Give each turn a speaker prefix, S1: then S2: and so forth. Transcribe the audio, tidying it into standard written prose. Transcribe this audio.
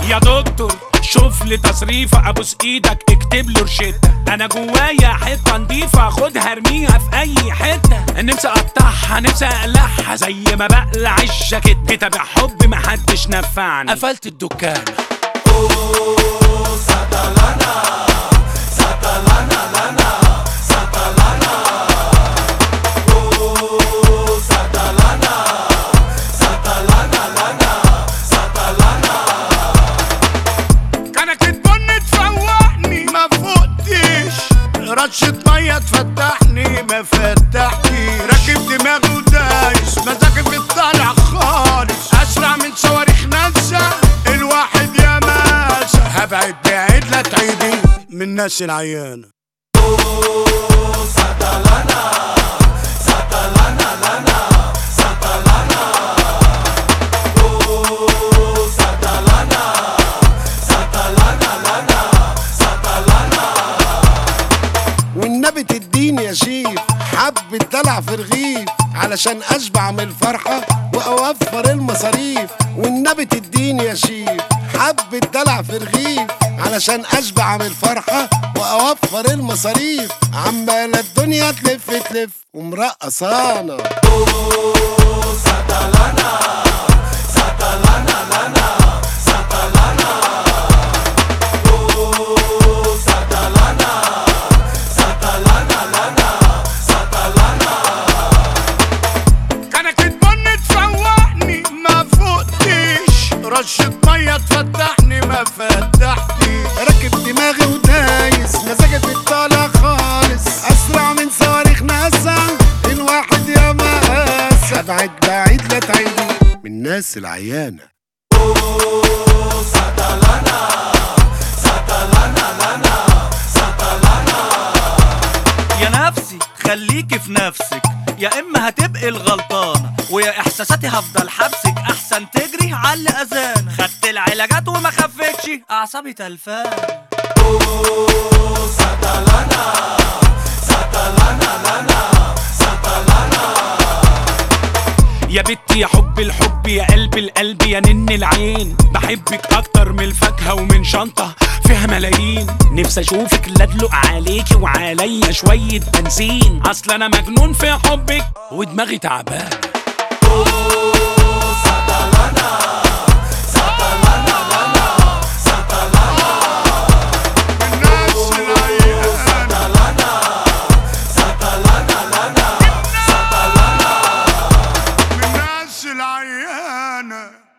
S1: يا دكتور شوف لي تصريفة، ابوس ايدك اكتب له روشتة. انا جوايا حتة نضيفة خدها ارميها في اي حتة. نفسي اقطعها نفسي اقلعها زي ما بقلع الجاكيت. كتاب حب محدش نفعني قفلت الدكان.
S2: رشة مية تفتحني ما فتحتي. راكب دماغي ودايس مزاجي في الطالع خالص. اسرع من صواريخ ناسا الواحد يا ماسة. هبعد بعيد لا تعيدي من الناس العيانة. والنبي تديني يا شيف حبة دلع في رغيف علشان اشبع من الفرحة واوفر المصاريف. والنبي تديني يا شيف حبة دلع في رغيف علشان اشبع من الفرحة واوفر المصاريف. عمالة الدنيا تلف تلف ومرقصانا. رشة مية تفتحني ما فتحتي. راكب دماغي ودايس مزاجي في الطالع خالص. اسرع من صواريخ ناسا الواحد يا مقاسة. ابعد بعيد لا تعيدي من الناس العيانة.
S3: يا نفسي خليكي في نفسك، يا اما هتبقي الغلطانة ويا احساساتي هفضل حبسك. احسن تجري على اذان. خدت العلاجات وما خفتش اعصابي تلفان.
S1: يا بنتي يا حب الحب يا قلب القلب يا نن العين. بحبك اكتر من الفاكهة ومن شنطة فيها ملايين. نفسي اشوفك لا ادلق عليكي وعليا شوية بنزين. اصل انا مجنون في حبك ودماغي تعبان.
S2: العيانة.